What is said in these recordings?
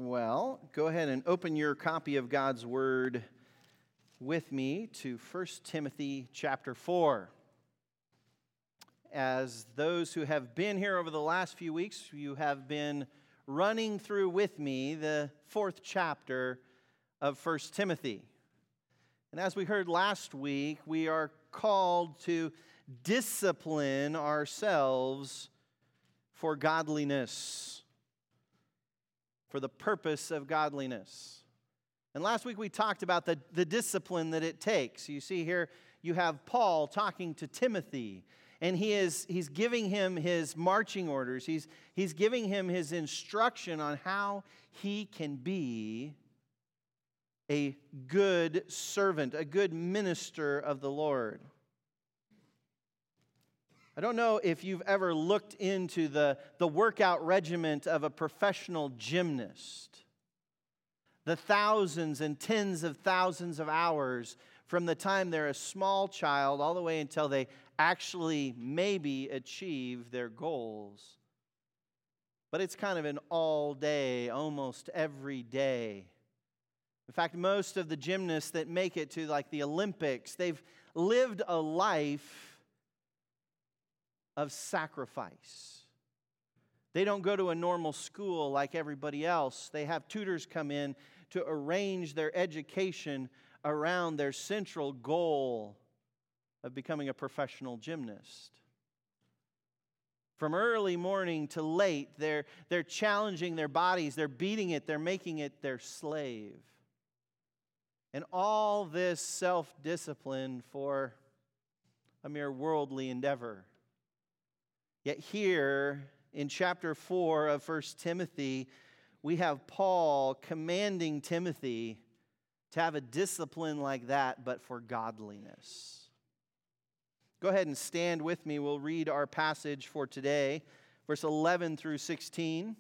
Well, go ahead and open your copy of God's Word with me to 1 Timothy chapter 4. As those who have been here over the last few weeks, you have been running through with me the fourth chapter of 1 Timothy. And as we heard last week, we are called to discipline ourselves for godliness, for the purpose of godliness. And last week we talked about the discipline that it takes. You see here, you have Paul talking to Timothy, and he's giving him his marching orders. He's giving him his instruction on how he can be a good servant, a good minister of the Lord. I don't know if you've ever looked into the workout regimen of a professional gymnast. The thousands and tens of thousands of hours from the time they're a small child all the way until they actually maybe achieve their goals. But it's kind of an all day, almost every day. In fact, most of the gymnasts that make it to like the Olympics, they've lived a life of sacrifice. They don't go to a normal school like everybody else. They have tutors come in to arrange their education around their central goal of becoming a professional gymnast. From early morning to late, they're challenging their bodies, they're beating it, they're making it their slave. And all this self-discipline for a mere worldly endeavor. Yet here in chapter 4 of 1 Timothy, we have Paul commanding Timothy to have a discipline like that, but for godliness. Go ahead and stand with me. We'll read our passage for today, verse 11 through 16.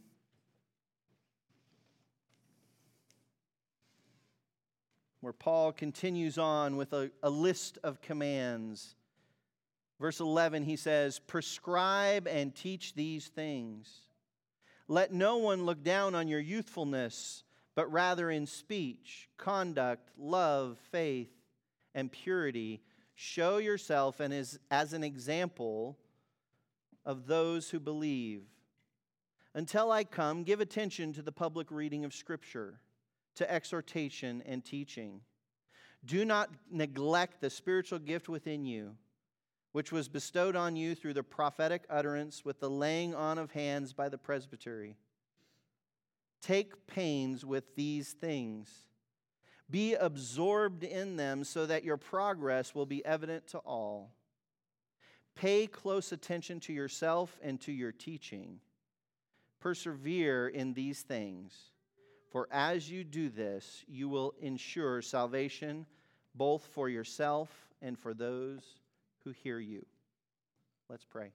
Where Paul continues on with a list of commands. Verse 11, he says, "Prescribe and teach these things. Let no one look down on your youthfulness, but rather in speech, conduct, love, faith, and purity, show yourself and as an example of those who believe. Until I come, give attention to the public reading of Scripture, to exhortation and teaching. Do not neglect the spiritual gift within you, which was bestowed on you through the prophetic utterance with the laying on of hands by the presbytery. Take pains with these things. Be absorbed in them so that your progress will be evident to all. Pay close attention to yourself and to your teaching. Persevere in these things, for as you do this, you will ensure salvation both for yourself and for those who hear you." Let's pray.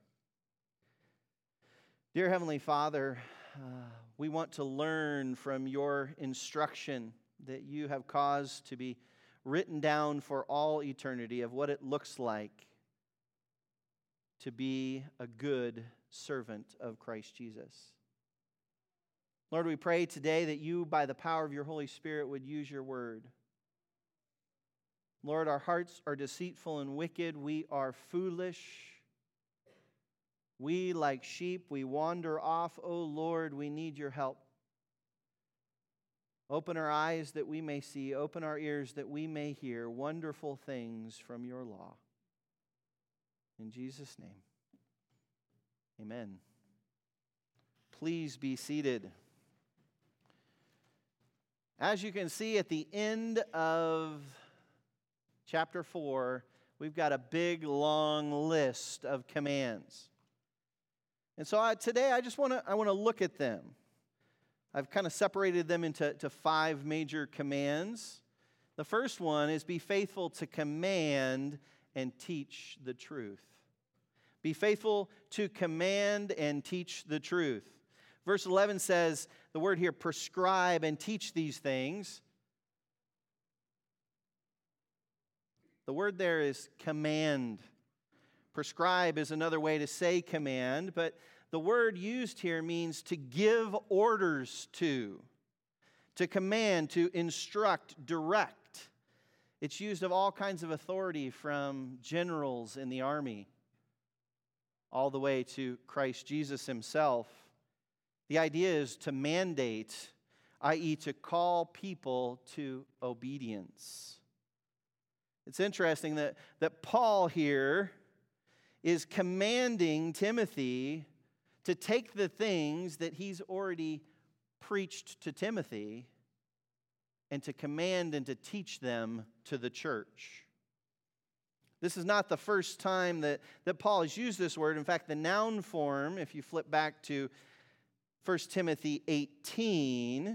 Dear Heavenly Father, we want to learn from your instruction that you have caused to be written down for all eternity of what it looks like to be a good servant of Christ Jesus. Lord, we pray today that you, by the power of your Holy Spirit, would use your word. Lord, our hearts are deceitful and wicked. We are foolish. We, like sheep, we wander off. Oh, Lord, we need your help. Open our eyes that we may see. Open our ears that we may hear wonderful things from your law. In Jesus' name, amen. Please be seated. As you can see at the end of chapter 4, we've got a big, long list of commands. And so today I want to look at them. I've kind of separated them into 5 major commands. The first one is be faithful to command and teach the truth. Be faithful to command and teach the truth. Verse 11 says, the word here, prescribe and teach these things. The word there is command. Prescribe is another way to say command, but the word used here means to give orders to. to command, to instruct, direct. It's used of all kinds of authority, from generals in the army all the way to Christ Jesus himself. The idea is to mandate, i.e., to call people to obedience. It's interesting that Paul here is commanding Timothy to take the things that he's already preached to Timothy and to command and to teach them to the church. This is not the first time that Paul has used this word. In fact, the noun form, if you flip back to 1 Timothy 18,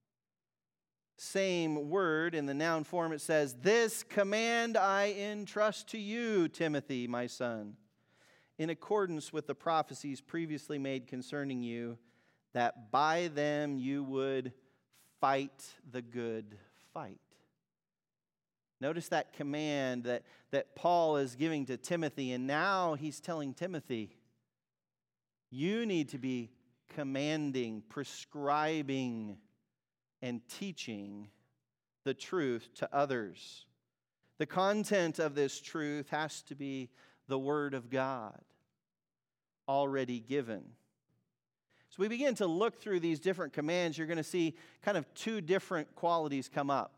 same word in the noun form, it says, "This command I entrust to you, Timothy, my son, in accordance with the prophecies previously made concerning you, that by them you would fight the good fight." Notice that command that Paul is giving to Timothy, and now he's telling Timothy, you need to be commanding, prescribing, and teaching the truth to others. The content of this truth has to be the Word of God, already given. So we begin to look through these different commands. You're going to see kind of two different qualities come up: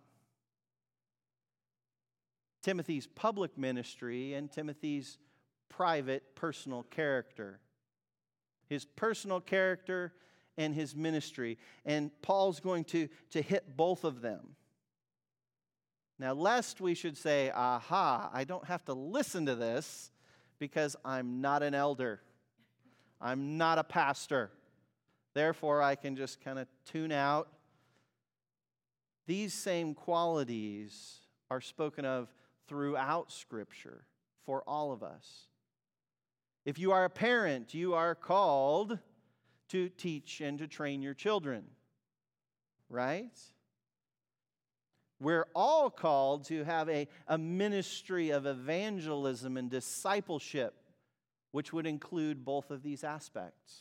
Timothy's public ministry and Timothy's private, personal character. His personal character and his ministry. And Paul's going to hit both of them. Now, lest we should say, aha, I don't have to listen to this because I'm not an elder. I'm not a pastor. Therefore, I can just kind of tune out. These same qualities are spoken of throughout Scripture for all of us. If you are a parent, you are called to teach and to train your children, right? We're all called to have a ministry of evangelism and discipleship, which would include both of these aspects.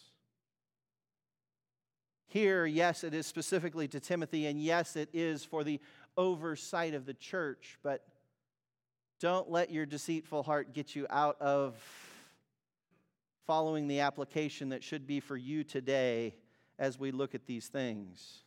Here, yes, it is specifically to Timothy, and yes, it is for the oversight of the church, but don't let your deceitful heart get you out of following the application that should be for you today as we look at these things.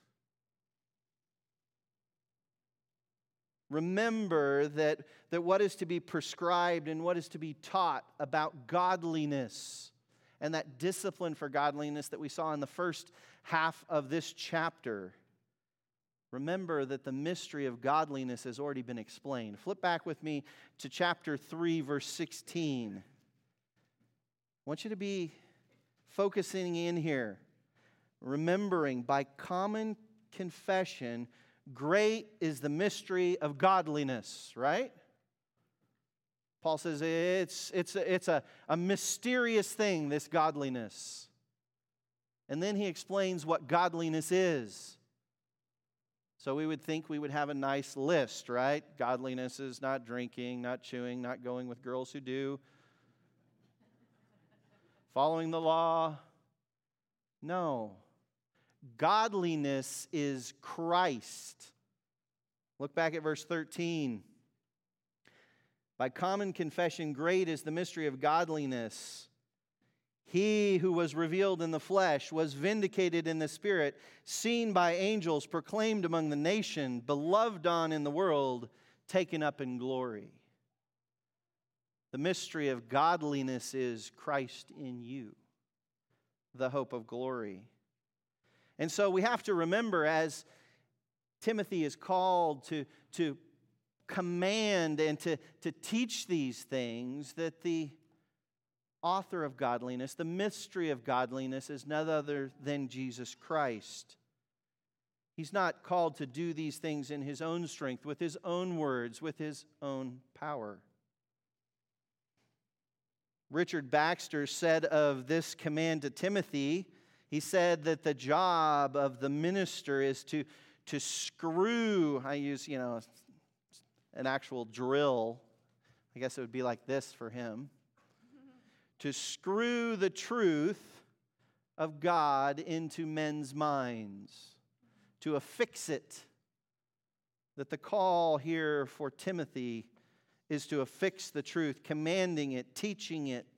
Remember that what is to be prescribed and what is to be taught about godliness and that discipline for godliness that we saw in the first half of this chapter. Remember that the mystery of godliness has already been explained. Flip back with me to chapter 3, verse 16. I want you to be focusing in here, remembering by common confession, great is the mystery of godliness, right? Paul says it's a mysterious thing, this godliness. And then he explains what godliness is. So we would think we would have a nice list, right? Godliness is not drinking, not chewing, not going with girls who do, following the law. No. Godliness is Christ. Look back at verse 13. By common confession, great is the mystery of godliness. He who was revealed in the flesh was vindicated in the Spirit, seen by angels, proclaimed among the nation, beloved on in the world, taken up in glory. The mystery of godliness is Christ in you, the hope of glory. And so we have to remember, as Timothy is called to command and to teach these things, that the author of godliness, the mystery of godliness, is none other than Jesus Christ. He's not called to do these things in his own strength, with his own words, with his own power. Richard Baxter said of this command to Timothy, he said that the job of the minister is to screw, I use, an actual drill. I guess it would be like this for him. To screw the truth of God into men's minds. to affix it. That the call here for Timothy is to affix the truth, commanding it, teaching it.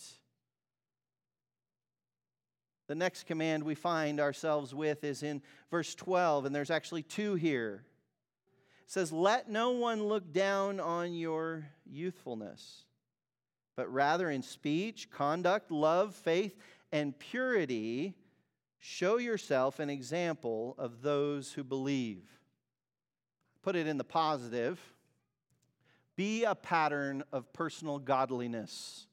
The next command we find ourselves with is in verse 12, and there's actually two here. It says, "Let no one look down on your youthfulness, but rather in speech, conduct, love, faith, and purity, show yourself an example of those who believe." Put it in the positive. Be a pattern of personal godliness.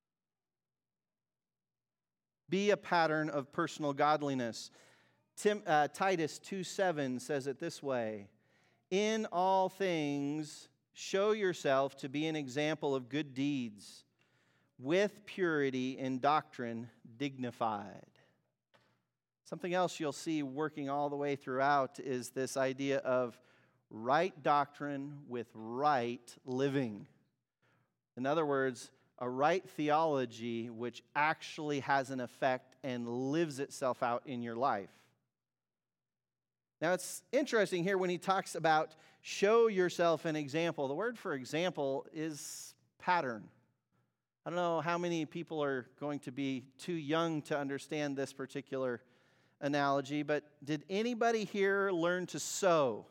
Be a pattern of personal godliness. Titus 2:7 says it this way: "In all things show yourself to be an example of good deeds, with purity in doctrine dignified." Something else you'll see working all the way throughout is this idea of right doctrine with right living. In other words, a right theology which actually has an effect and lives itself out in your life. Now, it's interesting here when he talks about show yourself an example. The word for example is pattern. I don't know how many people are going to be too young to understand this particular analogy, but did anybody here learn to sew?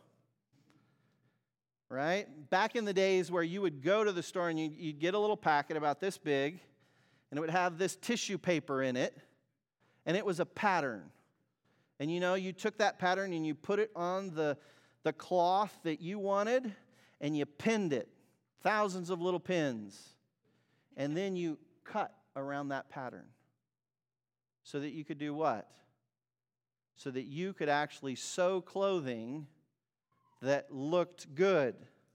Right? Back in the days where you would go to the store and you'd get a little packet about this big, and it would have this tissue paper in it, and it was a pattern. And you took that pattern and you put it on the cloth that you wanted, and you pinned it, thousands of little pins. And then you cut around that pattern so that you could do what? So that you could actually sew clothing that looked good.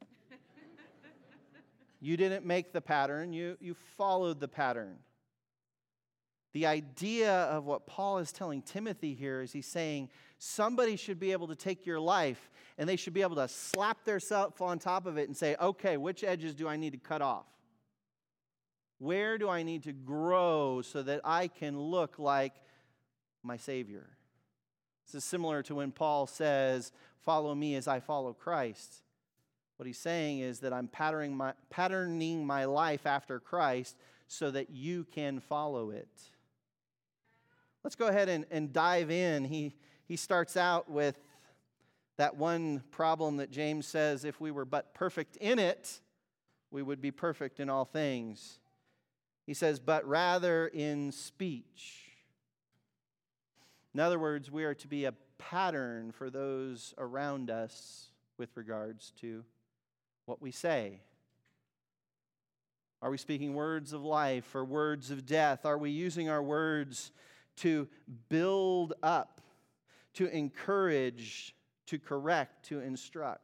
You didn't make the pattern, you followed the pattern. The idea of what Paul is telling Timothy here is he's saying somebody should be able to take your life and they should be able to slap themselves on top of it and say, okay, which edges do I need to cut off? Where do I need to grow so that I can look like my Savior? This is similar to when Paul says, follow me as I follow Christ. What he's saying is that I'm patterning my life after Christ so that you can follow it. Let's go ahead and dive in. He starts out with that one problem that James says, if we were but perfect in it, we would be perfect in all things. He says, but rather in speech. In other words, we are to be a pattern for those around us with regards to what we say. Are we speaking words of life or words of death? Are we using our words to build up, to encourage, to correct, to instruct?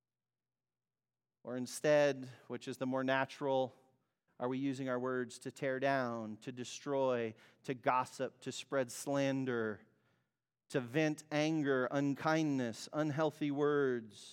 Or instead, which is the more natural, are we using our words to tear down, to destroy, to gossip, to spread slander, to vent anger, unkindness, unhealthy words?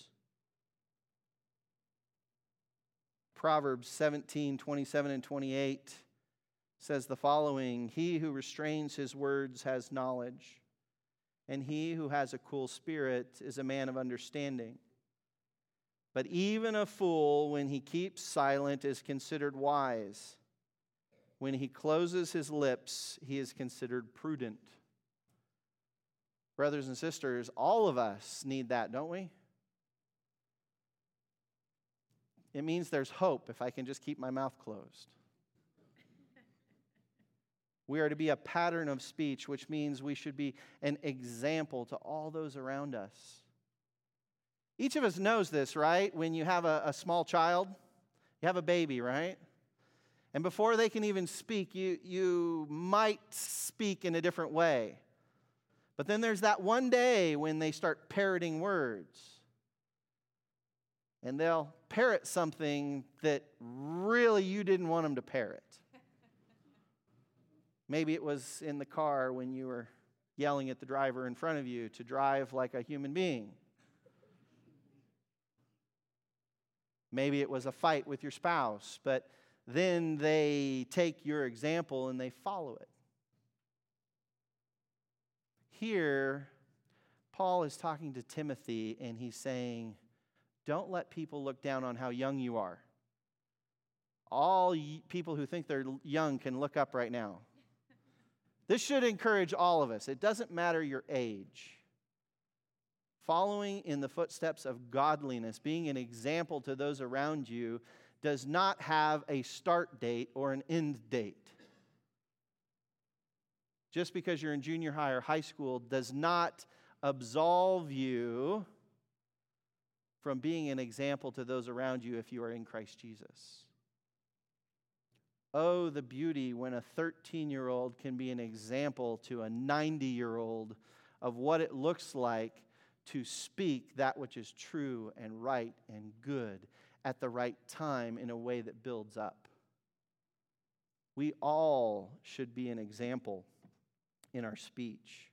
Proverbs 17:27 and 28 says the following: he who restrains his words has knowledge, and he who has a cool spirit is a man of understanding. But even a fool, when he keeps silent, is considered wise. When he closes his lips, he is considered prudent. Brothers and sisters, all of us need that, don't we? It means there's hope if I can just keep my mouth closed. We are to be a pattern of speech, which means we should be an example to all those around us. Each of us knows this, right? When you have a small child, you have a baby, right? And before they can even speak, you might speak in a different way. But then there's that one day when they start parroting words. And they'll parrot something that really you didn't want them to parrot. Maybe it was in the car when you were yelling at the driver in front of you to drive like a human being. Maybe it was a fight with your spouse, but then they take your example and they follow it. Here, Paul is talking to Timothy, and he's saying, don't let people look down on how young you are. All people who think they're young can look up right now. This should encourage all of us. It doesn't matter your age. Following in the footsteps of godliness, being an example to those around you, does not have a start date or an end date. Just because you're in junior high or high school does not absolve you from being an example to those around you if you are in Christ Jesus. Oh, the beauty when a 13-year-old can be an example to a 90-year-old of what it looks like to speak that which is true and right and good at the right time in a way that builds up. We all should be an example in our speech.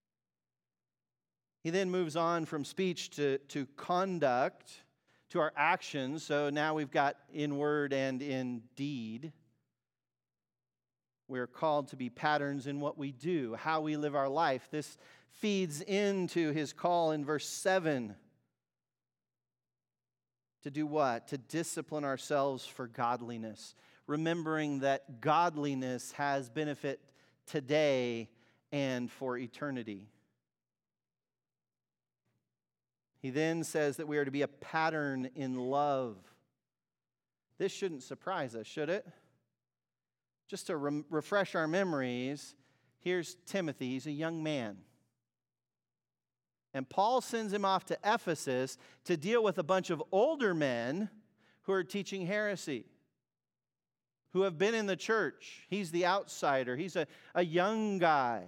He then moves on from speech to conduct, to our actions. So now we've got in word and in deed. We're called to be patterns in what we do, how we live our life. This feeds into his call in verse 7. To do what? To discipline ourselves for godliness, remembering that godliness has benefit today and for eternity. He then says that we are to be a pattern in love. This shouldn't surprise us, should it? Just to refresh our memories, here's Timothy. He's a young man. And Paul sends him off to Ephesus to deal with a bunch of older men who are teaching heresy, who have been in the church. He's the outsider. He's a young guy.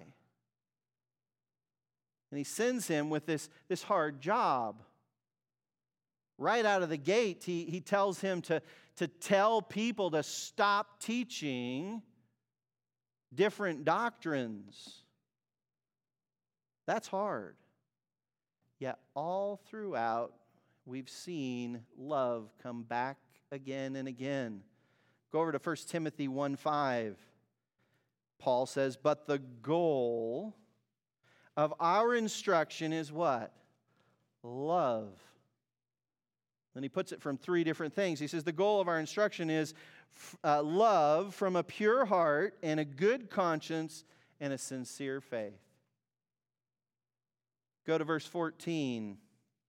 And he sends him with this hard job. Right out of the gate, he tells him to tell people to stop teaching different doctrines. That's hard. Yet all throughout, we've seen love come back again and again. Go over to 1 Timothy 1:5. Paul says, but the goal of our instruction is what? Love. And he puts it from three different things. He says the goal of our instruction is love from a pure heart and a good conscience and a sincere faith. Go to verse 14.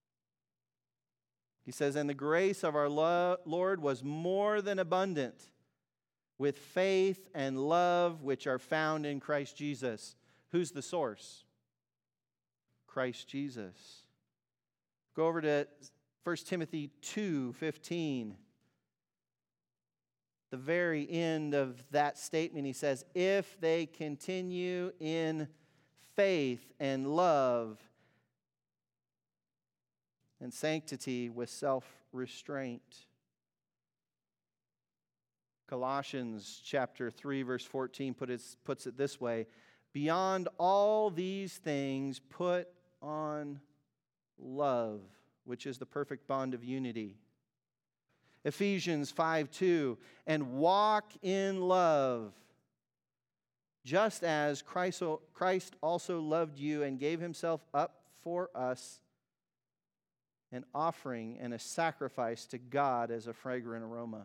He says, and the grace of our Lord was more than abundant with faith and love which are found in Christ Jesus. Who's the source? Christ Jesus. Go over to 1 Timothy 2:15. The very end of that statement, he says, if they continue in faith and love and sanctity with self-restraint. Colossians chapter 3, verse 14 puts it this way, beyond all these things, put on love, which is the perfect bond of unity. Ephesians 5:2, and walk in love, just as Christ also loved you and gave himself up for us, an offering and a sacrifice to God as a fragrant aroma.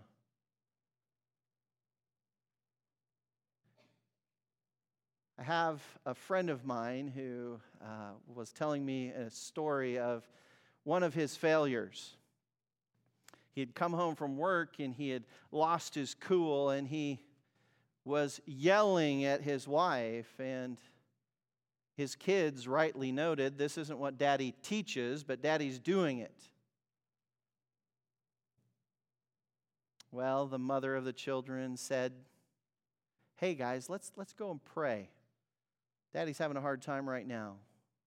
I have a friend of mine who was telling me a story of one of his failures. He had come home from work and he had lost his cool and he was yelling at his wife, and his kids rightly noted, this isn't what Daddy teaches, but Daddy's doing it. Well, the mother of the children said, hey guys, let's go and pray. Daddy's having a hard time right now.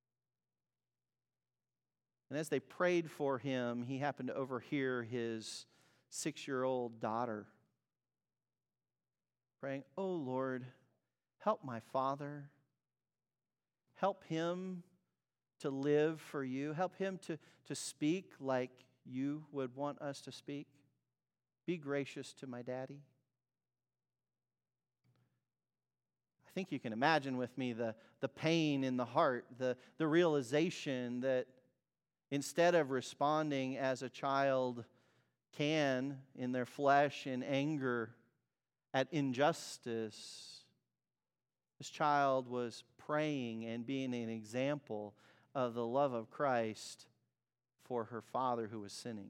And as they prayed for him, he happened to overhear his 6-year-old daughter praying, oh Lord, help my father. Help him to live for you. Help him to speak like you would want us to speak. Be gracious to my daddy. I think you can imagine with me the pain in the heart, the realization that instead of responding as a child can in their flesh in anger at injustice, this child was praying and being an example of the love of Christ for her father who was sinning.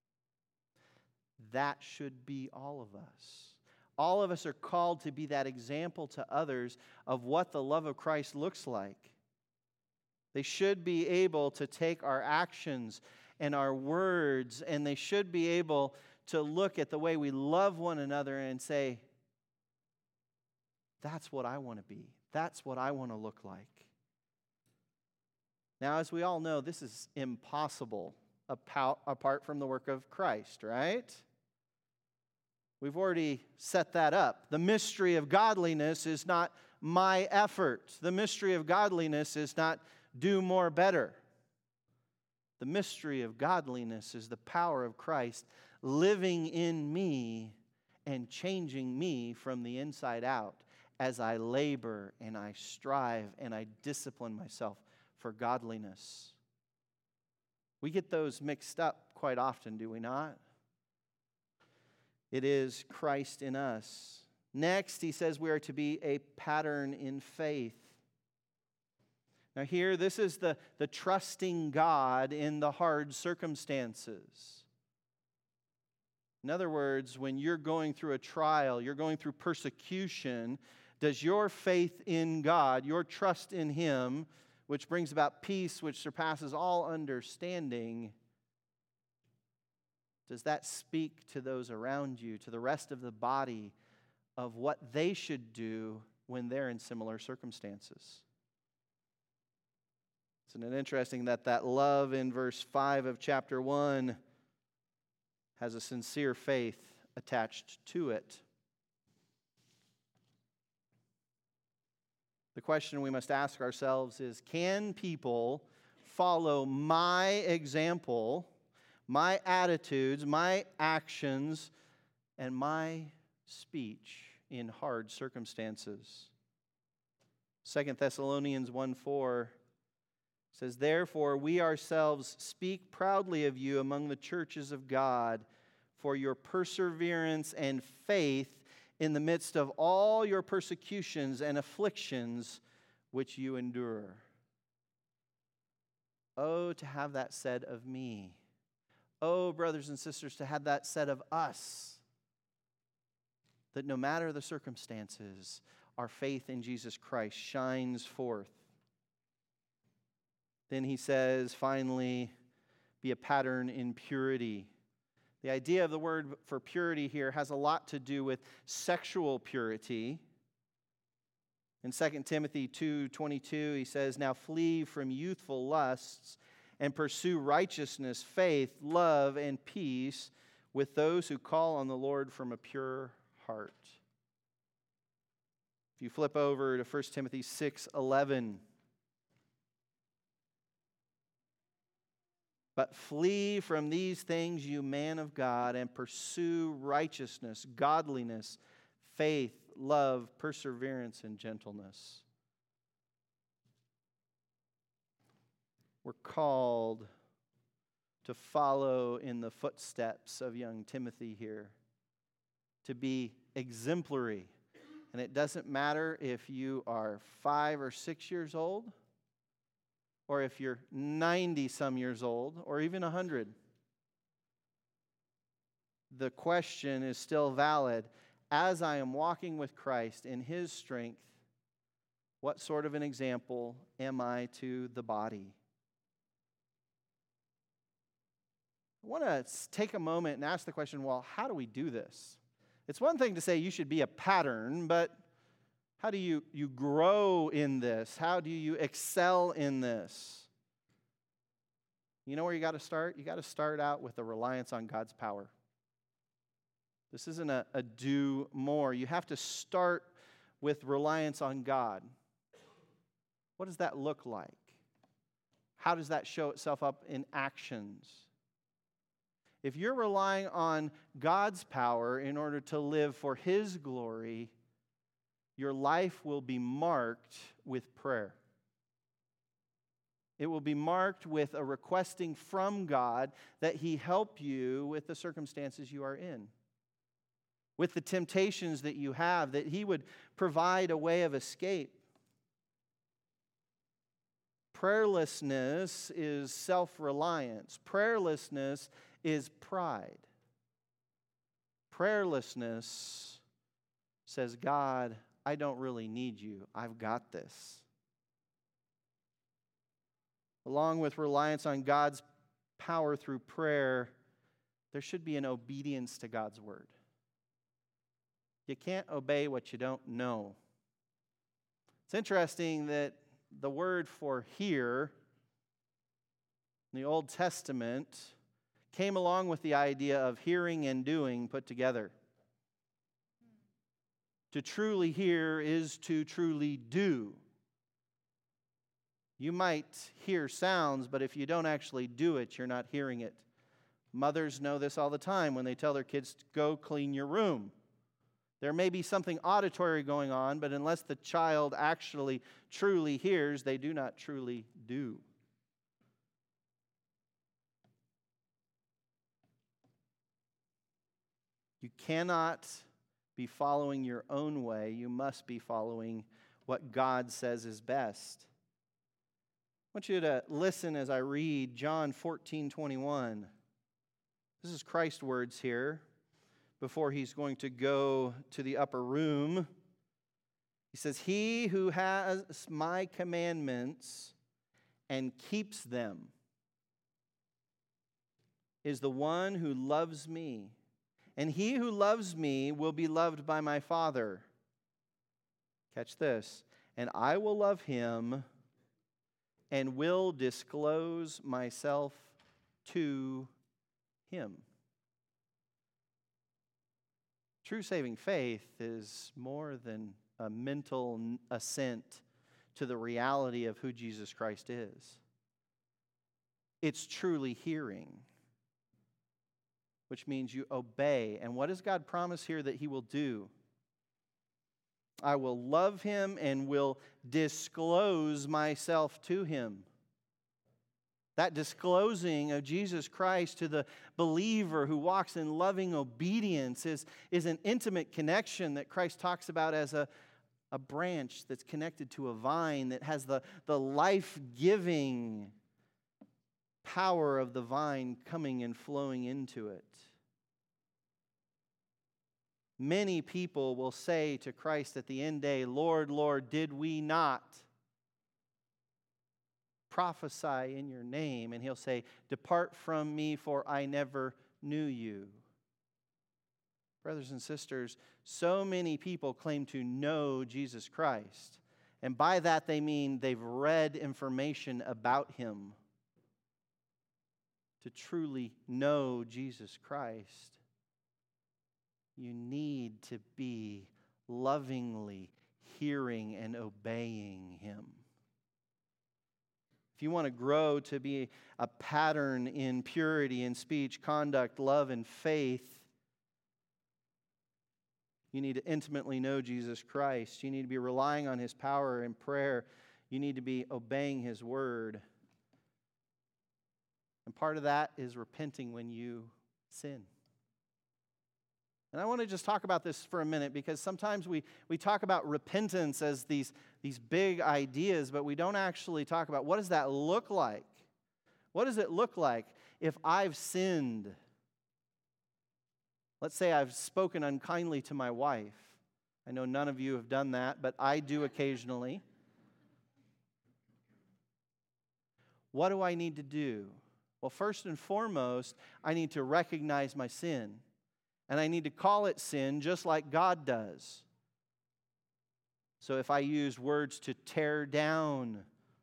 That should be all of us. All of us are called to be that example to others of what the love of Christ looks like. They should be able to take our actions and our words, and they should be able to look at the way we love one another and say, that's what I want to be. That's what I want to look like. Now, as we all know, this is impossible apart from the work of Christ, right? We've already set that up. The mystery of godliness is not my effort. The mystery of godliness is not do more better. The mystery of godliness is the power of Christ living in me and changing me from the inside out as I labor and I strive and I discipline myself for godliness. We get those mixed up quite often, do we not? It is Christ in us. Next, he says we are to be a pattern in faith. Now here, this is the trusting God in the hard circumstances. In other words, when you're going through a trial, you're going through persecution, does your faith in God, your trust in Him, which brings about peace which surpasses all understanding, does that speak to those around you, to the rest of the body, of what they should do when they're in similar circumstances? Isn't it interesting that love in verse 5 of chapter 1 has a sincere faith attached to it? The question we must ask ourselves is, can people follow my example, my attitudes, my actions, and my speech in hard circumstances? 2 Thessalonians 1:4 says, therefore, we ourselves speak proudly of you among the churches of God for your perseverance and faith in the midst of all your persecutions and afflictions which you endure. Oh, to have that said of me. Oh, brothers and sisters, to have that said of us. That no matter the circumstances, our faith in Jesus Christ shines forth. Then he says, finally, be a pattern in purity. The idea of the word for purity here has a lot to do with sexual purity. In 2 Timothy 2:22, he says, now flee from youthful lusts and pursue righteousness, faith, love, and peace with those who call on the Lord from a pure heart. If you flip over to 1 Timothy 6:11, but flee from these things, you man of God, and pursue righteousness, godliness, faith, love, perseverance, and gentleness. We're called to follow in the footsteps of young Timothy here, to be exemplary. And it doesn't matter if you are 5 or 6 years old, or if you're 90-some years old, or even 100. The question is still valid. As I am walking with Christ in His strength, what sort of an example am I to the body? I want to take a moment and ask the question, well, how do we do this? It's one thing to say you should be a pattern, but how do you grow in this? How do you excel in this? You know where you got to start? You got to start out with a reliance on God's power. This isn't a do more. You have to start with reliance on God. What does that look like? How does that show itself up in actions? If you're relying on God's power in order to live for His glory, your life will be marked with prayer. It will be marked with a requesting from God that He help you with the circumstances you are in, with the temptations that you have, that He would provide a way of escape. Prayerlessness is self-reliance. Prayerlessness is pride. Prayerlessness says, God, I don't really need you. I've got this. Along with reliance on God's power through prayer, there should be an obedience to God's word. You can't obey what you don't know. It's interesting that the word for hear in the Old Testament came along with the idea of hearing and doing put together. To truly hear is to truly do. You might hear sounds, but if you don't actually do it, you're not hearing it. Mothers know this all the time when they tell their kids to go clean your room. There may be something auditory going on, but unless the child actually truly hears, they do not truly do. You cannot be following your own way. You must be following what God says is best. I want you to listen as I read John 14:21. This is Christ's words here before He's going to go to the upper room. He says, "He who has my commandments and keeps them is the one who loves me. And he who loves me will be loved by my Father." Catch this. "And I will love him and will disclose myself to him." True saving faith is more than a mental assent to the reality of who Jesus Christ is. It's truly hearing, which means you obey. And what does God promise here that He will do? I will love him and will disclose myself to him. That disclosing of Jesus Christ to the believer who walks in loving obedience is an intimate connection that Christ talks about as a branch that's connected to a vine that has the life-giving power of the vine coming and flowing into it. Many people will say to Christ at the end day, "Lord, Lord, did we not prophesy in your name?" And He'll say, "Depart from me, for I never knew you." Brothers and sisters, so many people claim to know Jesus Christ. And by that they mean they've read information about Him. To truly know Jesus Christ, you need to be lovingly hearing and obeying Him. If you want to grow to be a pattern in purity in speech, conduct, love, and faith, you need to intimately know Jesus Christ. You need to be relying on His power in prayer. You need to be obeying His word. And part of that is repenting when you sin. And I want to just talk about this for a minute, because sometimes we talk about repentance as these big ideas, but we don't actually talk about what does that look like? What does it look like if I've sinned? Let's say I've spoken unkindly to my wife. I know none of you have done that, but I do occasionally. What do I need to do? Well, first and foremost, I need to recognize my sin. And I need to call it sin just like God does. So if I use words to tear down,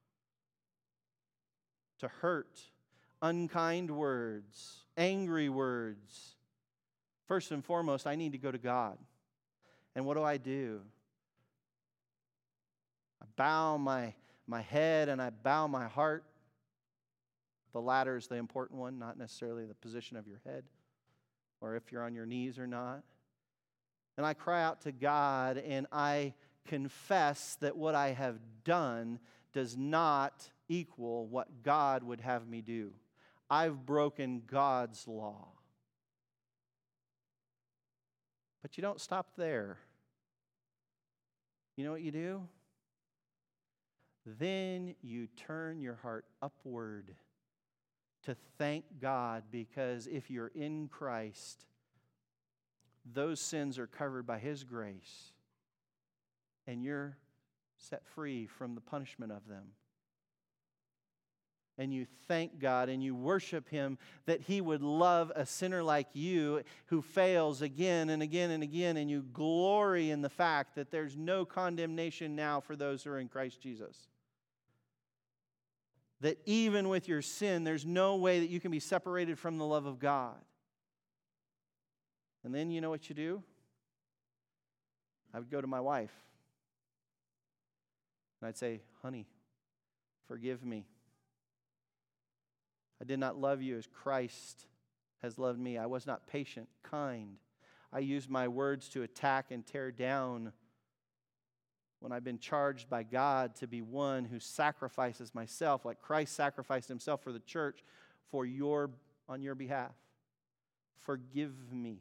to hurt, unkind words, angry words, first and foremost, I need to go to God. And what do? I bow my head and I bow my heart. The latter is the important one, not necessarily the position of your head, or if you're on your knees or not. And I cry out to God and I confess that what I have done does not equal what God would have me do. I've broken God's law. But you don't stop there. You know what you do? Then you turn your heart upward to thank God, because if you're in Christ, those sins are covered by His grace, and you're set free from the punishment of them. And you thank God and you worship Him that He would love a sinner like you who fails again and again and again, and you glory in the fact that there's no condemnation now for those who are in Christ Jesus. That even with your sin, there's no way that you can be separated from the love of God. And then you know what you do? I would go to my wife and I'd say, honey, forgive me. I did not love you as Christ has loved me. I was not patient, kind. I used my words to attack and tear down when I've been charged by God to be one who sacrifices myself like Christ sacrificed Himself for the church on your behalf. Forgive me.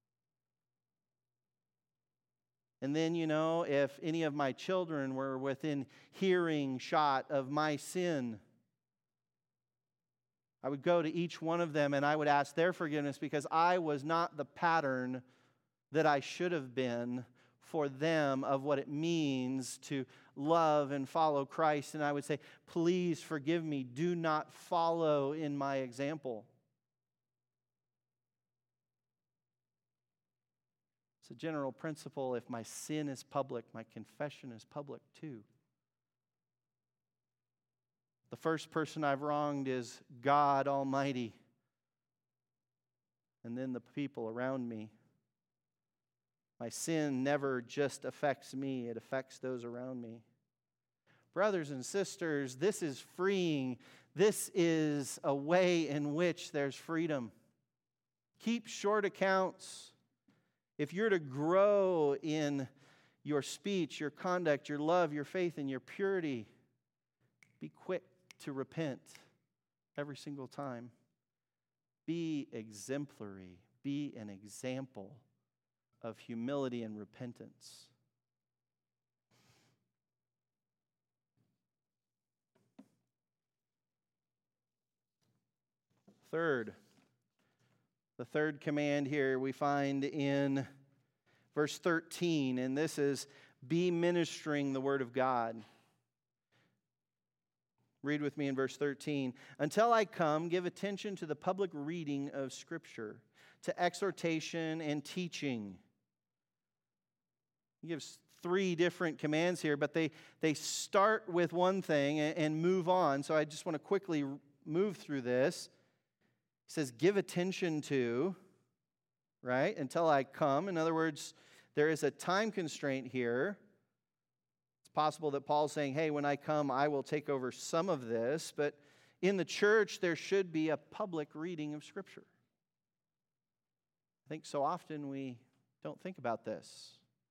And then, if any of my children were within hearing shot of my sin, I would go to each one of them and I would ask their forgiveness, because I was not the pattern that I should have been for them of what it means to love and follow Christ. And I would say, please forgive me. Do not follow in my example. It's a general principle. If my sin is public, my confession is public too. The first person I've wronged is God Almighty, and then the people around me. My sin never just affects me, it affects those around me. Brothers and sisters, this is freeing. This is a way in which there's freedom. Keep short accounts. If you're to grow in your speech, your conduct, your love, your faith, and your purity, be quick to repent every single time. Be exemplary. Be an example of humility and repentance. The third command here we find in verse 13, and this is be ministering the word of God. Read with me in verse 13. Until I come, give attention to the public reading of Scripture, to exhortation and teaching. He gives three different commands here, but they start with one thing and move on. So I just want to quickly move through this. He says, give attention to, right, until I come. In other words, there is a time constraint here. It's possible that Paul's saying, hey, when I come, I will take over some of this. But in the church, there should be a public reading of Scripture. I think so often we don't think about this.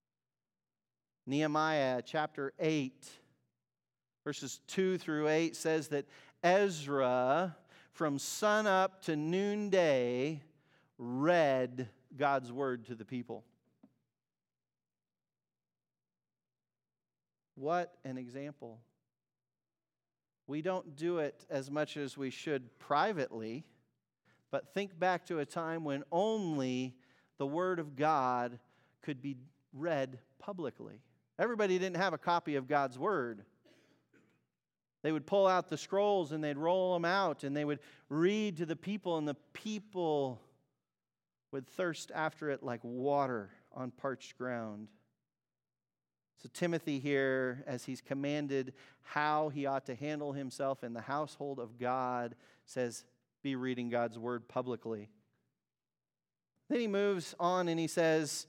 Nehemiah chapter 8, verses 2 through 8 says that Ezra, from sunup to noonday, read God's word to the people. What an example. We don't do it as much as we should privately, but think back to a time when only the Word of God could be read publicly. Everybody didn't have a copy of God's Word. They would pull out the scrolls and they'd roll them out and they would read to the people, and the people would thirst after it like water on parched ground. So Timothy here, as he's commanded how he ought to handle himself in the household of God, says, be reading God's word publicly. Then he moves on and he says,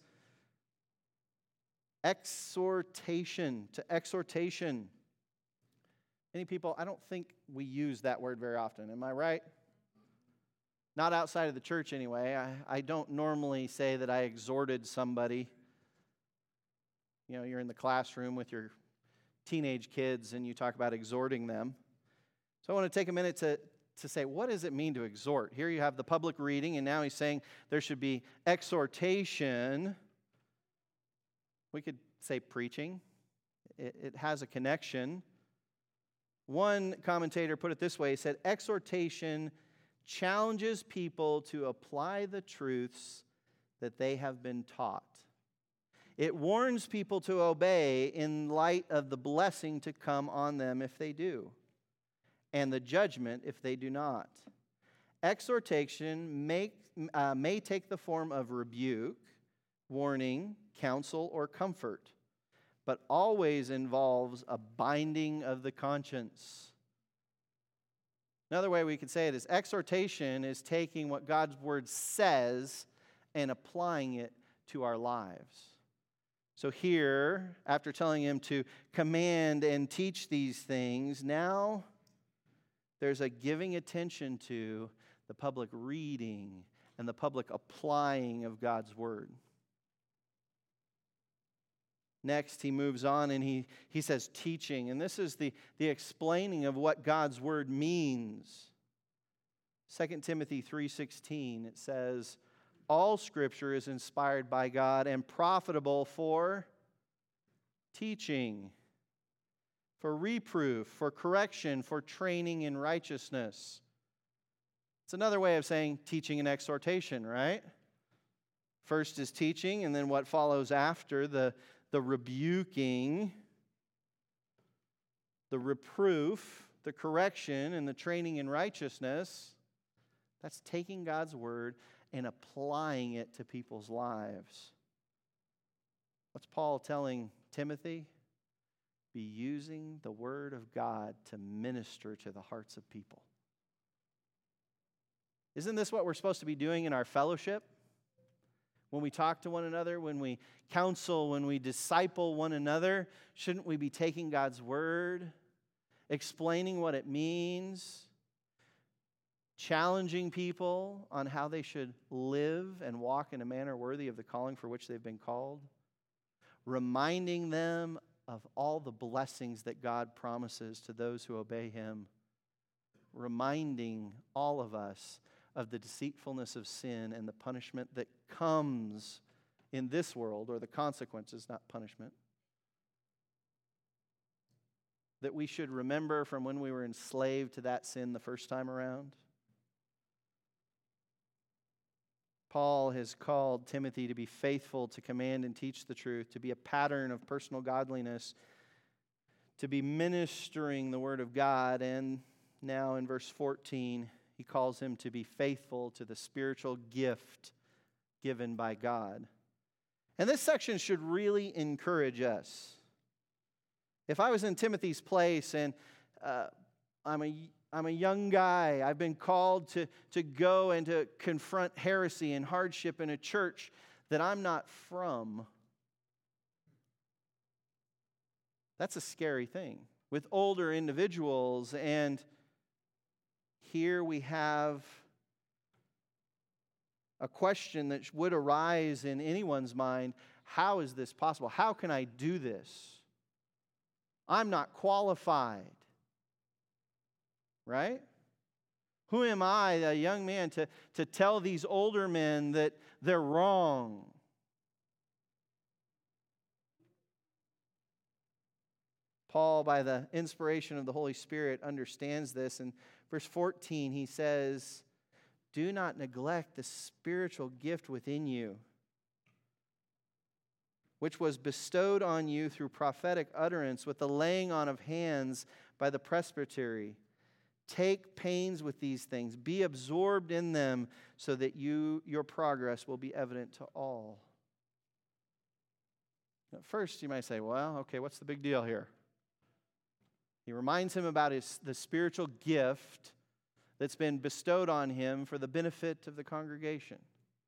exhortation, to exhortation. Many people, I don't think we use that word very often. Am I right? Not outside of the church anyway. I don't normally say that I exhorted somebody. you're in the classroom with your teenage kids and you talk about exhorting them. So I want to take a minute to say, what does it mean to exhort? Here you have the public reading, and now he's saying there should be exhortation. We could say preaching. It has a connection. One commentator put it this way. He said, exhortation challenges people to apply the truths that they have been taught. It warns people to obey in light of the blessing to come on them if they do, and the judgment if they do not. Exhortation may take the form of rebuke, warning, counsel, or comfort, but always involves a binding of the conscience. Another way we could say it is exhortation is taking what God's word says and applying it to our lives. So here, after telling him to command and teach these things, now there's a giving attention to the public reading and the public applying of God's word. Next, he moves on and he says teaching. And this is the explaining of what God's word means. 2 Timothy 3:16, it says, all Scripture is inspired by God and profitable for teaching, for reproof, for correction, for training in righteousness. It's another way of saying teaching and exhortation, right? First is teaching, and then what follows after, the rebuking, the reproof, the correction, and the training in righteousness. That's taking God's word and applying it to people's lives. What's Paul telling Timothy? Be using the word of God to minister to the hearts of people. Isn't this what we're supposed to be doing in our fellowship? When we talk to one another, when we counsel, when we disciple one another, shouldn't we be taking God's word, explaining what it means, challenging people on how they should live and walk in a manner worthy of the calling for which they've been called, reminding them of all the blessings that God promises to those who obey him, reminding all of us of the deceitfulness of sin and the punishment that comes in this world, or the consequences, not punishment, that we should remember from when we were enslaved to that sin the first time around. Paul has called Timothy to be faithful, to command and teach the truth, to be a pattern of personal godliness, to be ministering the word of God. And now in verse 14, he calls him to be faithful to the spiritual gift given by God. And this section should really encourage us. If I was in Timothy's place and I'm a young guy, I've been called to go and to confront heresy and hardship in a church that I'm not from, that's a scary thing. With older individuals, and here we have a question that would arise in anyone's mind. How is this possible? How can I do this? I'm not qualified. Right? Who am I, a young man, to tell these older men that they're wrong? Paul, by the inspiration of the Holy Spirit, understands this. In verse 14, he says, do not neglect the spiritual gift within you, which was bestowed on you through prophetic utterance with the laying on of hands by the presbytery. Take pains with these things. Be absorbed in them so that your progress will be evident to all. At first, you might say, well, okay, what's the big deal here? He reminds him about the spiritual gift that's been bestowed on him for the benefit of the congregation.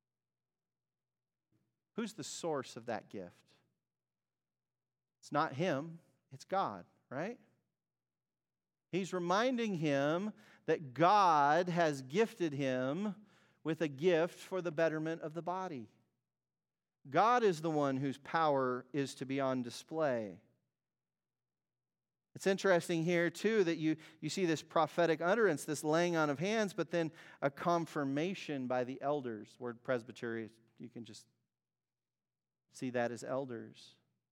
Who's the source of that gift? It's not him, it's God, right? He's reminding him that God has gifted him with a gift for the betterment of the body. God is the one whose power is to be on display. It's interesting here, too, that you see this prophetic utterance, this laying on of hands, but then a confirmation by the elders. The word presbytery, you can just see that as elders.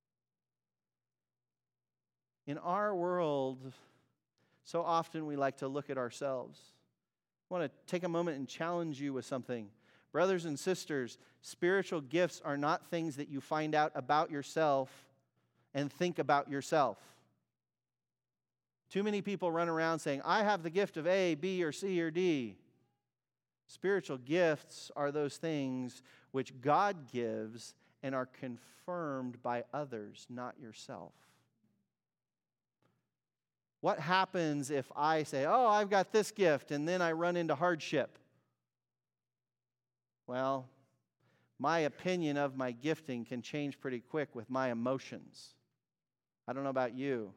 In our world, so often we like to look at ourselves. I want to take a moment and challenge you with something. Brothers and sisters, spiritual gifts are not things that you find out about yourself and think about yourself. Too many people run around saying, I have the gift of A, B, or C, or D. Spiritual gifts are those things which God gives and are confirmed by others, not yourself. What happens if I say, oh, I've got this gift, and then I run into hardship? Well, my opinion of my gifting can change pretty quick with my emotions. I don't know about you.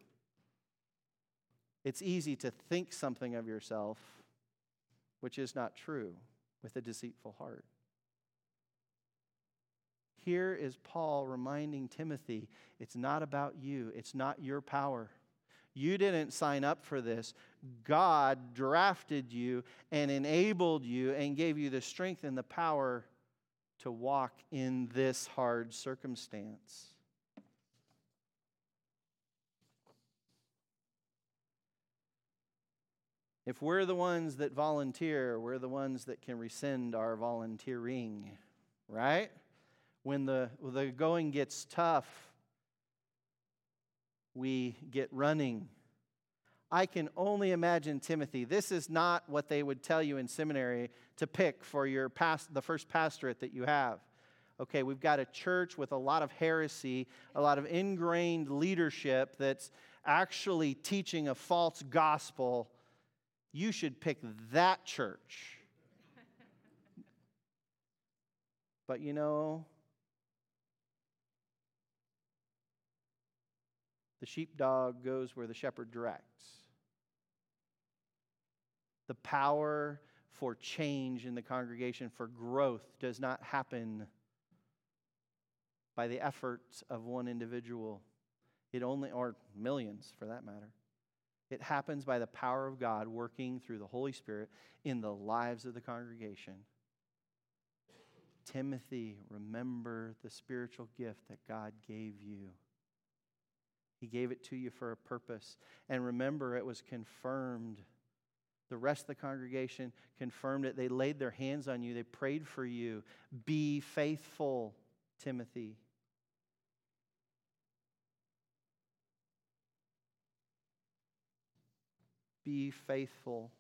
It's easy to think something of yourself which is not true with a deceitful heart. Here is Paul reminding Timothy, it's not about you. It's not your power. You didn't sign up for this. God drafted you and enabled you and gave you the strength and the power to walk in this hard circumstance. If we're the ones that volunteer, we're the ones that can rescind our volunteering, right? When the going gets tough, we get running. I can only imagine Timothy. This is not what they would tell you in seminary to pick for your the first pastorate that you have. Okay, we've got a church with a lot of heresy, a lot of ingrained leadership that's actually teaching a false gospel. You should pick that church. But you know, the sheepdog goes where the shepherd directs. The power for change in the congregation, for growth, does not happen by the efforts of one individual. Or millions for that matter. It happens by the power of God working through the Holy Spirit in the lives of the congregation. Timothy, remember the spiritual gift that God gave you. He gave it to you for a purpose. And remember, it was confirmed. The rest of the congregation confirmed it. They laid their hands on you. They prayed for you. Be faithful, Timothy. Be faithful.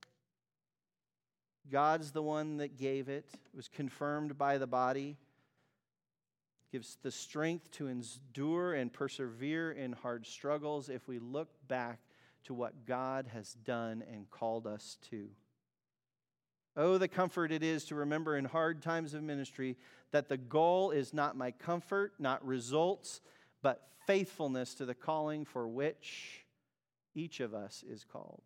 God's the one that gave it. It was confirmed by the body. Gives the strength to endure and persevere in hard struggles if we look back to what God has done and called us to. Oh, the comfort it is to remember in hard times of ministry that the goal is not my comfort, not results, but faithfulness to the calling for which each of us is called.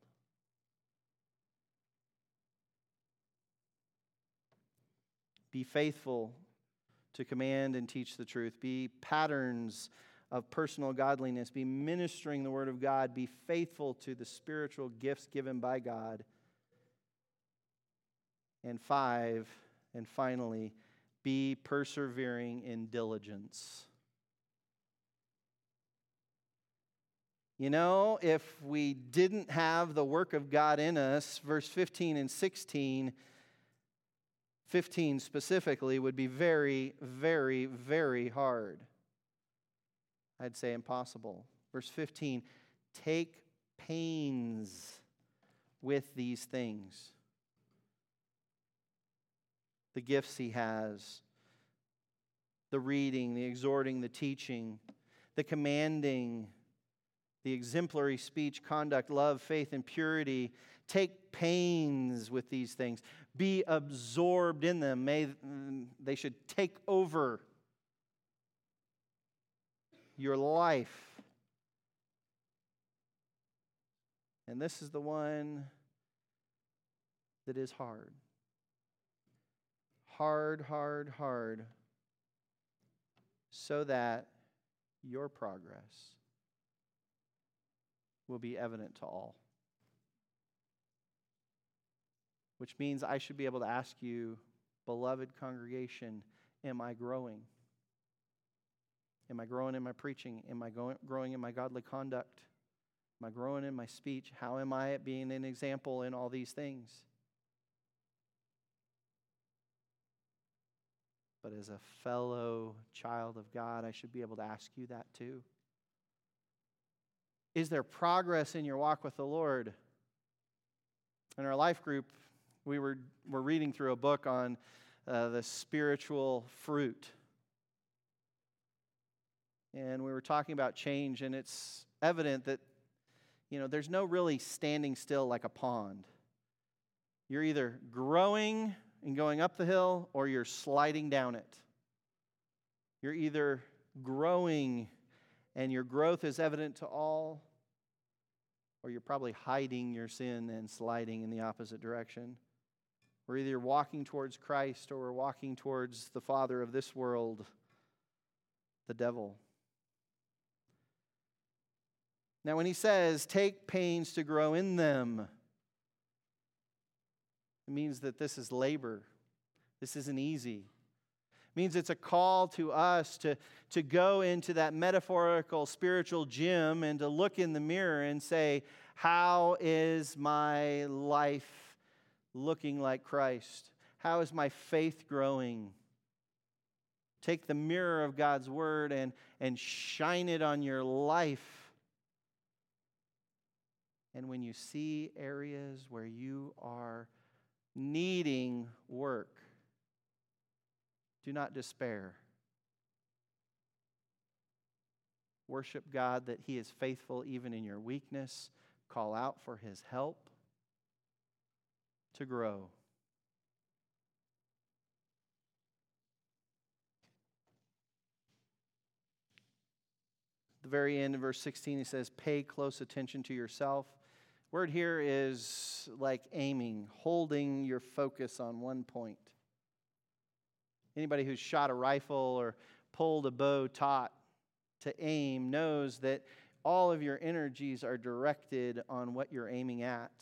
Be faithful to command and teach the truth. Be patterns of personal godliness. Be ministering the Word of God. Be faithful to the spiritual gifts given by God. And 5, and finally, be persevering in diligence. You know, if we didn't have the work of God in us, verse 15 and 16, 15 specifically, would be very, very, very hard. I'd say impossible. Verse 15, take pains with these things. The gifts he has, the reading, the exhorting, the teaching, the commanding, the exemplary speech, conduct, love, faith, and purity. Take pains with these things. Be absorbed in them. They should take over your life. And this is the one that is hard. Hard, hard, hard. so that your progress will be evident to all. Which means I should be able to ask you, beloved congregation, am I growing? Am I growing in my preaching? Am I growing in my godly conduct? Am I growing in my speech? How am I at being an example in all these things? But as a fellow child of God, I should be able to ask you that too. Is there progress in your walk with the Lord? In our life group, we're reading through a book on the spiritual fruit. And we were talking about change, and it's evident that, there's no really standing still like a pond. You're either growing and going up the hill, or you're sliding down it. You're either growing and your growth is evident to all, or you're probably hiding your sin and sliding in the opposite direction. We're either walking towards Christ or we're walking towards the father of this world, the devil. Now, when he says, take pains to grow in them, it means that this is labor. This isn't easy. It means it's a call to us to go into that metaphorical spiritual gym and to look in the mirror and say, how is my life looking like Christ? How is my faith growing? Take the mirror of God's word and shine it on your life. And when you see areas where you are needing work, do not despair. Worship God that He is faithful even in your weakness. Call out for His help to grow. At the very end of verse 16, he says, pay close attention to yourself. Word here is like aiming, holding your focus on one point. Anybody who's shot a rifle or pulled a bow taught to aim knows that all of your energies are directed on what you're aiming at.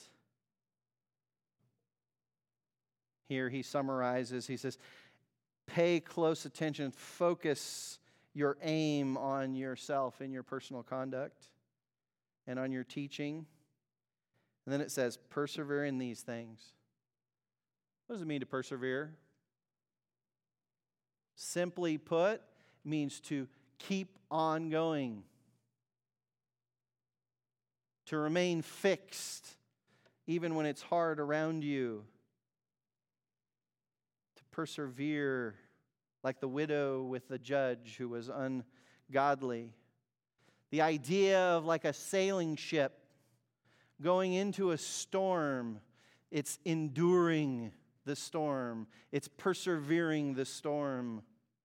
Here he summarizes, he says, pay close attention, focus your aim on yourself in your personal conduct and on your teaching. And then it says, persevere in these things. What does it mean to persevere? Simply put, means to keep on going. To remain fixed, even when it's hard around you. To persevere, like the widow with the judge who was ungodly. The idea of like a sailing ship going into a storm, it's enduring the storm. It's persevering the storm.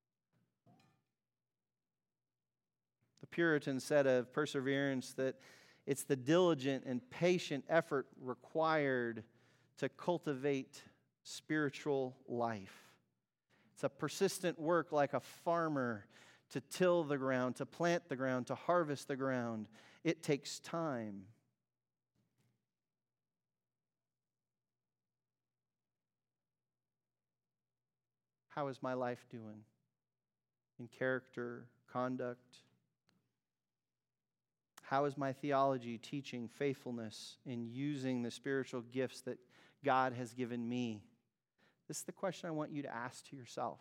The Puritans said of perseverance that it's the diligent and patient effort required to cultivate spiritual life. It's a persistent work like a farmer to till the ground, to plant the ground, to harvest the ground. It takes time. How is my life doing in character, conduct? How is my theology, teaching, faithfulness in using the spiritual gifts that God has given me? This is the question I want you to ask to yourself.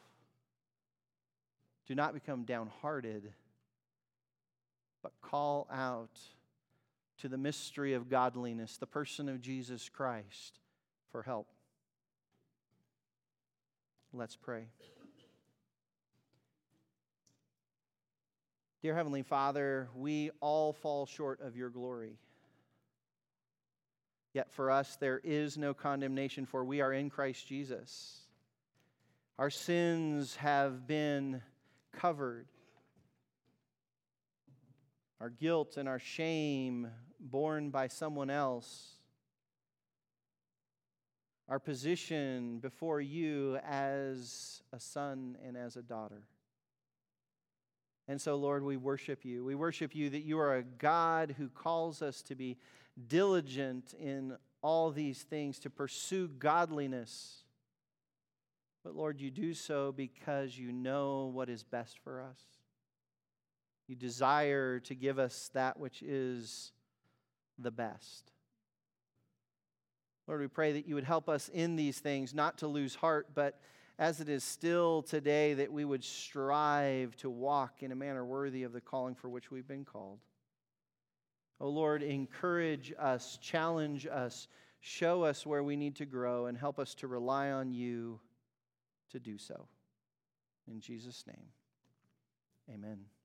Do not become downhearted, but call out to the mystery of godliness, the person of Jesus Christ, for help. Let's pray. Dear Heavenly Father, we all fall short of your glory. Yet for us there is no condemnation, for we are in Christ Jesus. Our sins have been covered. Our guilt and our shame borne by someone else. Our position before you as a son and as a daughter. And so, Lord, we worship you. We worship you that you are a God who calls us to be diligent in all these things, to pursue godliness. But, Lord, you do so because you know what is best for us. You desire to give us that which is the best. Lord, we pray that you would help us in these things, not to lose heart, but as it is still today, that we would strive to walk in a manner worthy of the calling for which we've been called. Oh Lord, encourage us, challenge us, show us where we need to grow, and help us to rely on you to do so. In Jesus' name, amen.